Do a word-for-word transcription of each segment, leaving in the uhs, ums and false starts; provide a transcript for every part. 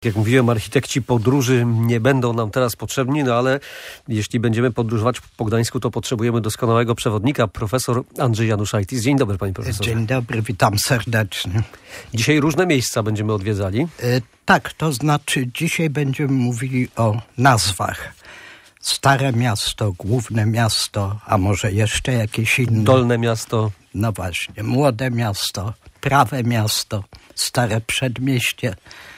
Jak mówiłem, architekci podróży nie będą nam teraz potrzebni, no ale jeśli będziemy podróżować po Gdańsku, to potrzebujemy doskonałego przewodnika. Profesor Andrzej Januszajtis. Dzień dobry, panie profesorze. Dzień dobry, witam serdecznie. Dzisiaj różne miejsca będziemy odwiedzali. E, tak, to znaczy dzisiaj będziemy mówili o nazwach. Stare miasto, główne miasto, a może jeszcze jakieś inne. Dolne miasto. No właśnie, młode miasto, prawe miasto, stare przedmieście.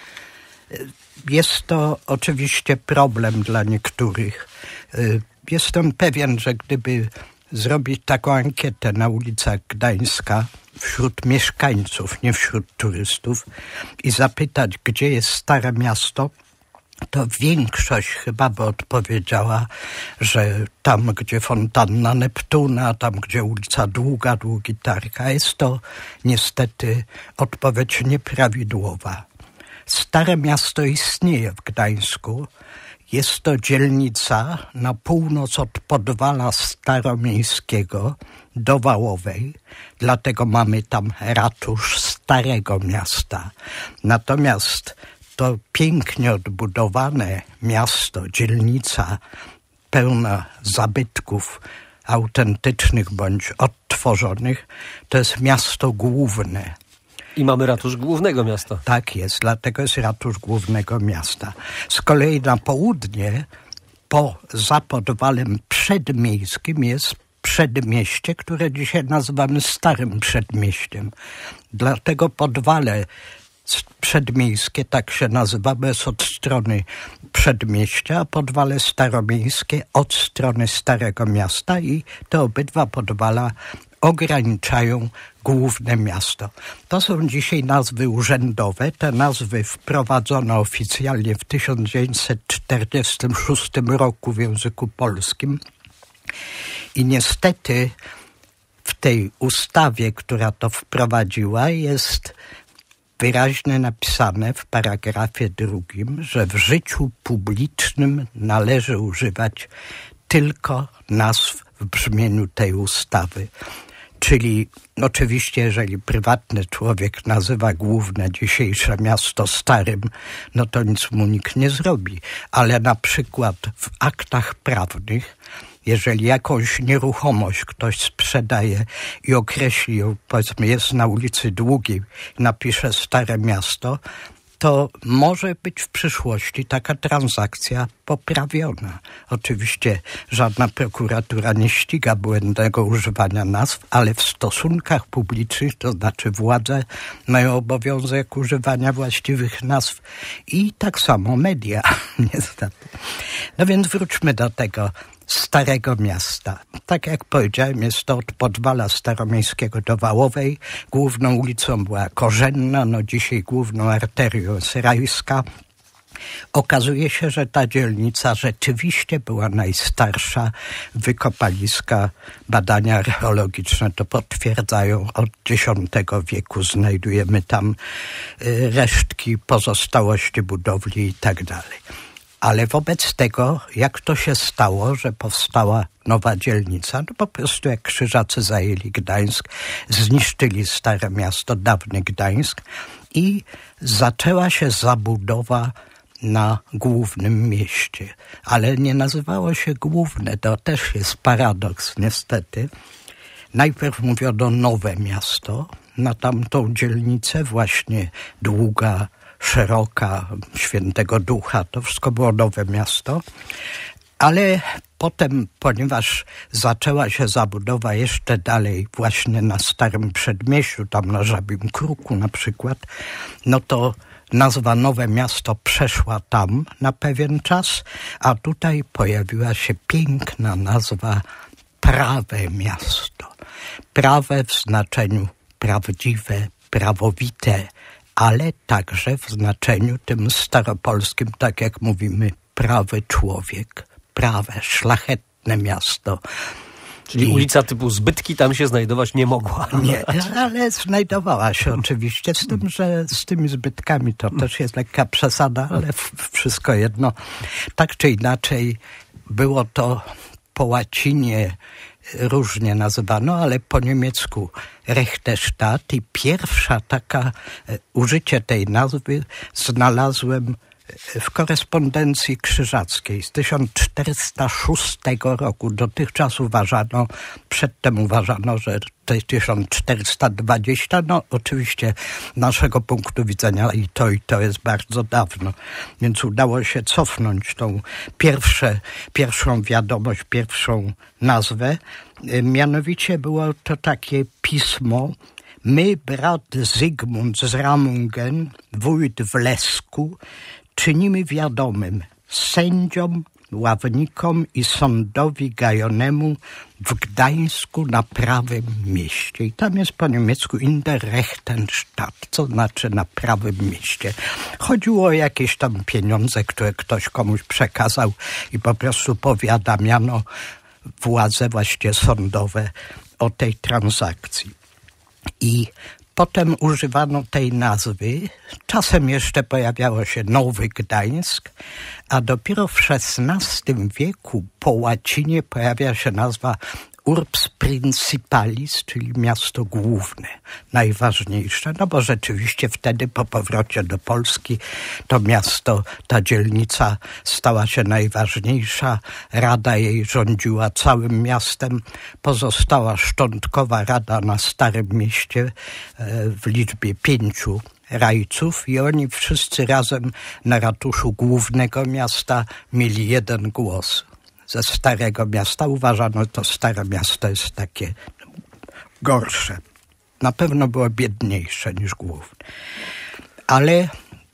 Jest to oczywiście problem dla niektórych. Jestem pewien, że gdyby zrobić taką ankietę na ulicach Gdańska wśród mieszkańców, nie wśród turystów i zapytać, gdzie jest stare miasto, to większość chyba by odpowiedziała, że tam, gdzie fontanna Neptuna, tam, gdzie ulica Długa, Długi Targ. A jest to niestety odpowiedź nieprawidłowa. Stare miasto istnieje w Gdańsku. Jest to dzielnica na północ od Podwala Staromiejskiego do Wałowej. Dlatego mamy tam ratusz Starego Miasta. Natomiast to pięknie odbudowane miasto, dzielnica pełna zabytków autentycznych bądź odtworzonych, to jest miasto główne. I mamy ratusz głównego miasta. Tak jest, dlatego jest ratusz głównego miasta. Z kolei na południe, po za Podwalem Przedmiejskim jest Przedmieście, które dzisiaj nazywamy Starym Przedmieściem. Dlatego Podwale Przedmiejskie, tak się nazywa, bo jest od strony Przedmieścia, a Podwale Staromiejskie od strony Starego Miasta i te obydwa podwala ograniczają główne miasto. To są dzisiaj nazwy urzędowe. Te nazwy wprowadzono oficjalnie w tysiąc dziewięćset czterdziestym szóstym roku w języku polskim i niestety w tej ustawie, która to wprowadziła, jest wyraźnie napisane w paragrafie drugim, że w życiu publicznym należy używać tylko nazw w brzmieniu tej ustawy. Czyli oczywiście, jeżeli prywatny człowiek nazywa główne dzisiejsze miasto starym, no to nic mu nikt nie zrobi. Ale na przykład w aktach prawnych, jeżeli jakąś nieruchomość ktoś sprzedaje i określi ją, powiedzmy jest na ulicy Długiej, napisze Stare Miasto, to może być w przyszłości taka transakcja poprawiona. Oczywiście żadna prokuratura nie ściga błędnego używania nazw, ale w stosunkach publicznych, to znaczy władze mają obowiązek używania właściwych nazw i tak samo media, niestety. No więc wróćmy do tego Starego Miasta. Tak jak powiedziałem, jest to od Podwala Staromiejskiego do Wałowej. Główną ulicą była Korzenna, no dzisiaj główną arterią jest Rajska. Okazuje się, że ta dzielnica rzeczywiście była najstarsza. Wykopaliska, badania archeologiczne to potwierdzają. Od dziesiątego wieku znajdujemy tam resztki, pozostałości budowli i tak dalej. Ale wobec tego, jak to się stało, że powstała nowa dzielnica, no po prostu jak Krzyżacy zajęli Gdańsk, zniszczyli Stare Miasto, dawny Gdańsk i zaczęła się zabudowa na głównym mieście. Ale nie nazywało się główne, to też jest paradoks niestety. Najpierw mówiono Nowe Miasto, na tamtą dzielnicę właśnie Długa, Szeroka, Świętego Ducha, to wszystko było Nowe Miasto, ale potem, ponieważ zaczęła się zabudowa jeszcze dalej właśnie na Starym Przedmieściu, tam na Żabim Kruku na przykład, no to nazwa Nowe Miasto przeszła tam na pewien czas, a tutaj pojawiła się piękna nazwa Prawe Miasto. Prawe w znaczeniu prawdziwe, prawowite, ale także w znaczeniu tym staropolskim, tak jak mówimy, prawy człowiek, prawe, szlachetne miasto. Czyli I... ulica typu Zbytki tam się znajdować nie mogła. Nie, ale znajdowała się oczywiście, z tym, że z tymi zbytkami to też jest lekka przesada, ale wszystko jedno. Tak czy inaczej było to po łacinie różnie nazywano, ale po niemiecku Rechte Stadt i pierwsza taka, użycie tej nazwy znalazłem w korespondencji krzyżackiej z tysiąc czterysta szóstego roku. Dotychczas uważano, przedtem uważano, że to jest tysiąc czterysta dwadzieścia. No oczywiście z naszego punktu widzenia i to i to jest bardzo dawno. Więc udało się cofnąć tą pierwsze, pierwszą wiadomość, pierwszą nazwę. Mianowicie było to takie pismo: my, brat Zygmunt z Ramungen, wójt w Lesku, czynimy wiadomym sędziom, ławnikom i sądowi gajonemu w Gdańsku na prawym mieście. I tam jest po niemiecku in der rechten Stadt, co znaczy na prawym mieście. Chodziło o jakieś tam pieniądze, które ktoś komuś przekazał i po prostu powiadamiano władze właśnie sądowe o tej transakcji. I potem używano tej nazwy. Czasem jeszcze pojawiało się Nowy Gdańsk, a dopiero w szesnastym wieku po łacinie pojawia się nazwa Urbs Principalis, czyli miasto główne, najważniejsze, no bo rzeczywiście wtedy po powrocie do Polski to miasto, ta dzielnica stała się najważniejsza. Rada jej rządziła całym miastem. Pozostała szczątkowa rada na Starym Mieście w liczbie pięciu rajców i oni wszyscy razem na ratuszu głównego miasta mieli jeden głos. Ze Starego Miasta uważano, że to Stare Miasto jest takie gorsze. Na pewno było biedniejsze niż Główne. Ale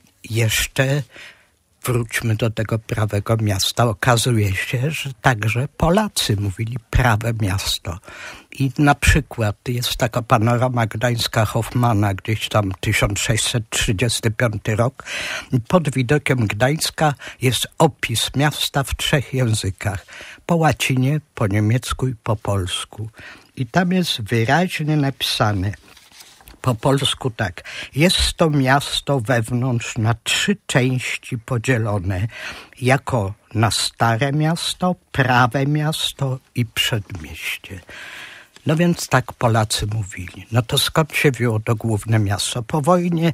jeszcze wróćmy do tego prawego miasta. Okazuje się, że także Polacy mówili prawe miasto. I na przykład jest taka panorama gdańska Hoffmana, gdzieś tam tysiąc sześćset trzydziesty piąty rok. Pod widokiem Gdańska jest opis miasta w trzech językach. Po łacinie, po niemiecku i po polsku. I tam jest wyraźnie napisane po polsku tak: jest to miasto wewnątrz na trzy części podzielone, jako na Stare Miasto, Prawe Miasto i Przedmieście. No więc tak Polacy mówili. No to skąd się wzięło to główne miasto? Po wojnie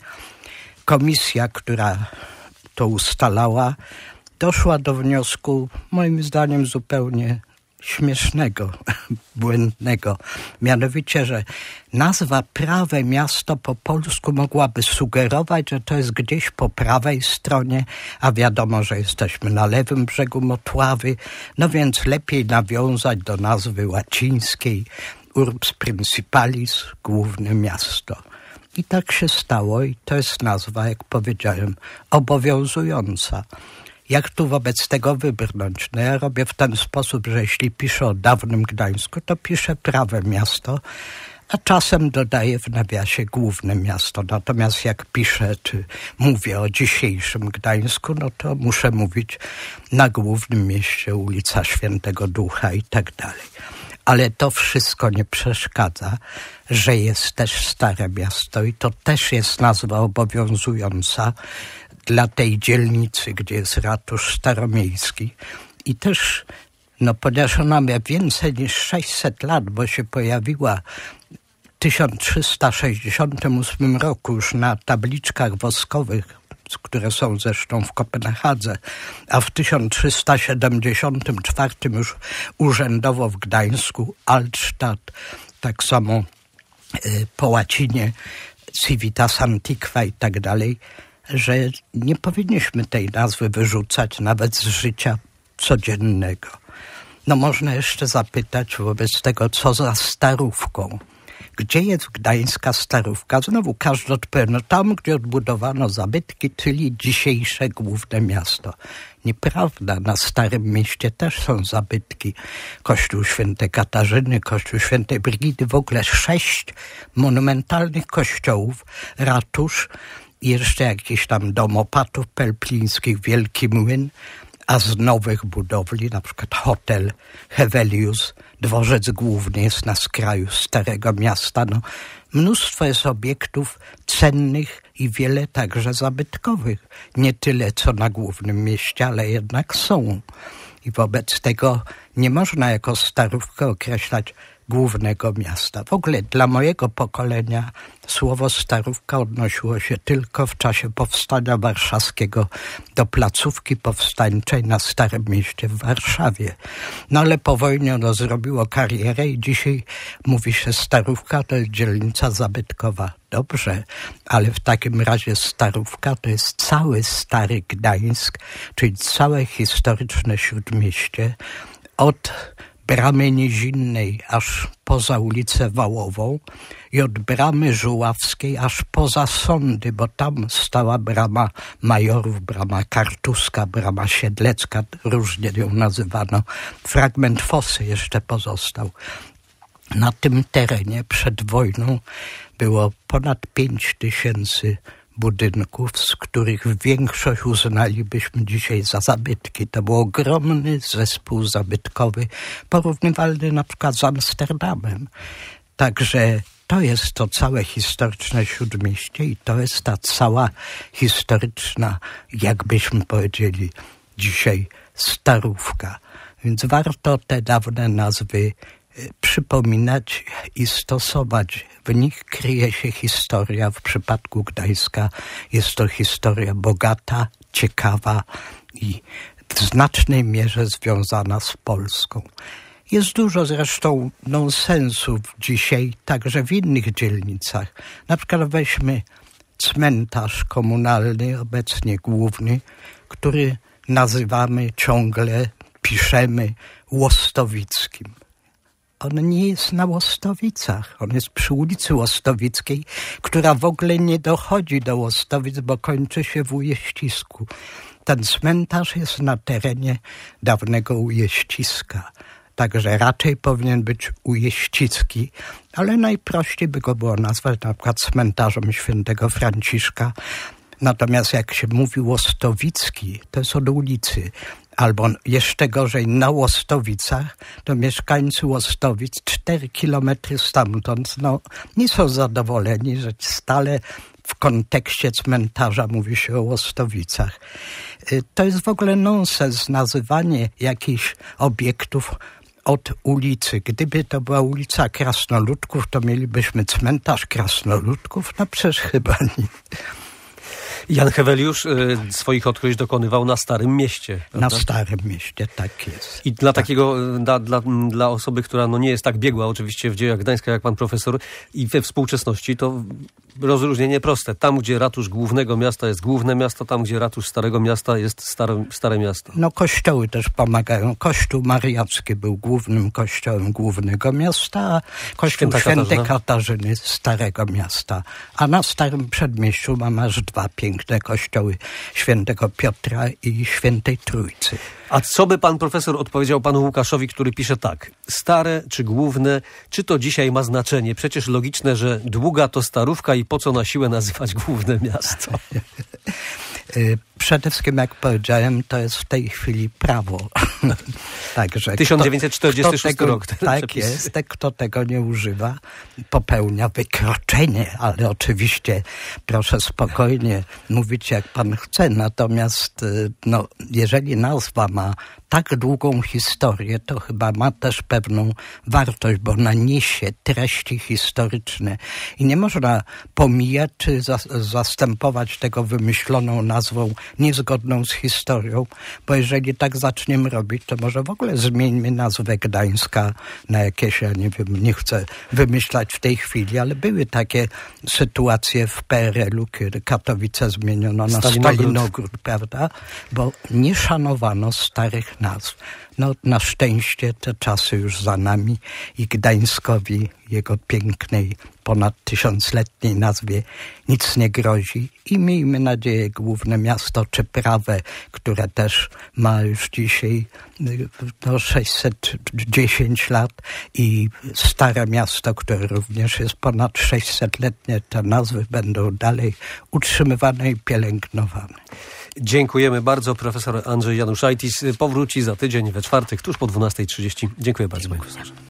komisja, która to ustalała, doszła do wniosku, moim zdaniem zupełnie śmiesznego, błędnego. Mianowicie, że nazwa Prawe Miasto po polsku mogłaby sugerować, że to jest gdzieś po prawej stronie, a wiadomo, że jesteśmy na lewym brzegu Motławy, no więc lepiej nawiązać do nazwy łacińskiej Urbs Principalis, główne miasto. I tak się stało i to jest nazwa, jak powiedziałem, obowiązująca. Jak tu wobec tego wybrnąć? No ja robię w ten sposób, że jeśli piszę o dawnym Gdańsku, to piszę Prawe Miasto, a czasem dodaję w nawiasie główne miasto. Natomiast jak piszę, czy mówię o dzisiejszym Gdańsku, no to muszę mówić na głównym mieście, ulica Świętego Ducha i tak dalej. Ale to wszystko nie przeszkadza, że jest też Stare Miasto i to też jest nazwa obowiązująca dla tej dzielnicy, gdzie jest ratusz staromiejski. I też, no ponieważ ona ma więcej niż sześćset lat, bo się pojawiła w tysiąc trzysta sześćdziesiątym ósmym roku już na tabliczkach woskowych, które są zresztą w Kopenhadze, a w tysiąc trzysta siedemdziesiątym czwartym już urzędowo w Gdańsku, Altstadt, tak samo y, po łacinie Civitas Antiqua i tak dalej, że nie powinniśmy tej nazwy wyrzucać nawet z życia codziennego. No można jeszcze zapytać wobec tego, co za Starówką. Gdzie jest gdańska Starówka? Znowu każdy odpowie, no tam, gdzie odbudowano zabytki, czyli dzisiejsze główne miasto. Nieprawda, na Starym Mieście też są zabytki. Kościół Świętej Katarzyny, Kościół Świętej Brygidy, w ogóle sześć monumentalnych kościołów, ratusz, i jeszcze jakiś tam dom opatów pelplińskich, Wielki Młyn, a z nowych budowli, na przykład hotel Hevelius, dworzec główny jest na skraju Starego Miasta. No, mnóstwo jest obiektów cennych i wiele także zabytkowych. Nie tyle co na głównym mieście, ale jednak są. I wobec tego nie można jako Starówkę określać głównego miasta. W ogóle dla mojego pokolenia słowo Starówka odnosiło się tylko w czasie powstania warszawskiego do placówki powstańczej na Starym Mieście w Warszawie. No ale po wojnie ono zrobiło karierę i dzisiaj mówi się Starówka to jest dzielnica zabytkowa. Dobrze, ale w takim razie Starówka to jest cały Stary Gdańsk, czyli całe historyczne Śródmieście od Bramy Nizinnej aż poza ulicę Wałową i od Bramy Żuławskiej aż poza Sądy, bo tam stała Brama Majorów, Brama Kartuska, Brama Siedlecka, różnie ją nazywano. Fragment fosy jeszcze pozostał. Na tym terenie przed wojną było ponad pięć tysięcy budynków, z których większość uznalibyśmy dzisiaj za zabytki. To był ogromny zespół zabytkowy, porównywalny na przykład z Amsterdamem. Także to jest to całe historyczne Śródmieście i to jest ta cała historyczna, jakbyśmy powiedzieli dzisiaj, Starówka. Więc warto te dawne nazwy przypominać i stosować. W nich kryje się historia. W przypadku Gdańska jest to historia bogata, ciekawa i w znacznej mierze związana z Polską. Jest dużo zresztą nonsensów dzisiaj, także w innych dzielnicach. Na przykład weźmy cmentarz komunalny, obecnie główny, który nazywamy ciągle, piszemy Łostowickim. On nie jest na Łostowicach, on jest przy ulicy Łostowickiej, która w ogóle nie dochodzi do Łostowic, bo kończy się w Ujeścisku. Ten cmentarz jest na terenie dawnego Ujeściska, także raczej powinien być Ujeścicki, ale najprościej by go było nazwać na przykład cmentarzem świętego Franciszka. Natomiast jak się mówi Łostowicki, to jest od ulicy. Albo jeszcze gorzej, na Łostowicach, to mieszkańcy Łostowic cztery kilometry stamtąd no, nie są zadowoleni, że stale w kontekście cmentarza mówi się o Łostowicach. To jest w ogóle nonsens, nazywanie jakichś obiektów od ulicy. Gdyby to była ulica Krasnoludków, to mielibyśmy cmentarz Krasnoludków? No przecież chyba nie. Jan Heweliusz y, swoich odkryć dokonywał na Starym Mieście. Prawda? Na Starym Mieście, tak jest. I dla tak. takiego, dla, dla, dla osoby, która no nie jest tak biegła oczywiście w dziejach Gdańska jak pan profesor i we współczesności, to rozróżnienie proste. Tam, gdzie ratusz głównego miasta jest główne miasto, tam, gdzie ratusz Starego Miasta jest stare, stare miasto. No kościoły też pomagają. Kościół Mariacki był głównym kościołem głównego miasta, a kościół Święta Świętej Katarzyna. Katarzyny Starego Miasta. A na Starym Przedmieściu mamy aż dwa piękne kościoły Świętego Piotra i Świętej Trójcy. A co by pan profesor odpowiedział panu Łukaszowi, który pisze tak: stare czy główne, czy to dzisiaj ma znaczenie? Przecież logiczne, że Długa to Starówka i po co na siłę nazywać główne miasto? Przede wszystkim, jak powiedziałem, to jest w tej chwili prawo. Także tysiąc dziewięćset czterdziesty szósty tego, rok. Tak przepis. jest. Kto tego nie używa, popełnia wykroczenie, ale oczywiście proszę spokojnie mówić, jak pan chce. Natomiast no, jeżeli nazwa ma tak długą historię, to chyba ma też pewną wartość, bo ona niesie treści historyczne i nie można pomijać czy za, zastępować tego wymyśloną nazwą niezgodną z historią, bo jeżeli tak zaczniemy robić, to może w ogóle zmieńmy nazwę Gdańska na jakieś, ja nie wiem, nie chcę wymyślać w tej chwili, ale były takie sytuacje w P R L u, kiedy Katowice zmieniono na Stalinogród, Stalinogród, prawda? Bo nie szanowano starych nazw. No na szczęście te czasy już za nami i Gdańskowi, jego pięknej, ponad tysiącletniej nazwie nic nie grozi i miejmy nadzieję główne miasto czy Prawę, które też ma już dzisiaj no, sześćset dziesięć lat i Stare Miasto, które również jest ponad sześćsetletnie, te nazwy będą dalej utrzymywane i pielęgnowane. Dziękujemy bardzo. Profesor Andrzej Januszajtis powróci za tydzień we czwartek, tuż po dwunastej trzydzieści. Dziękuję bardzo, panie profesorze.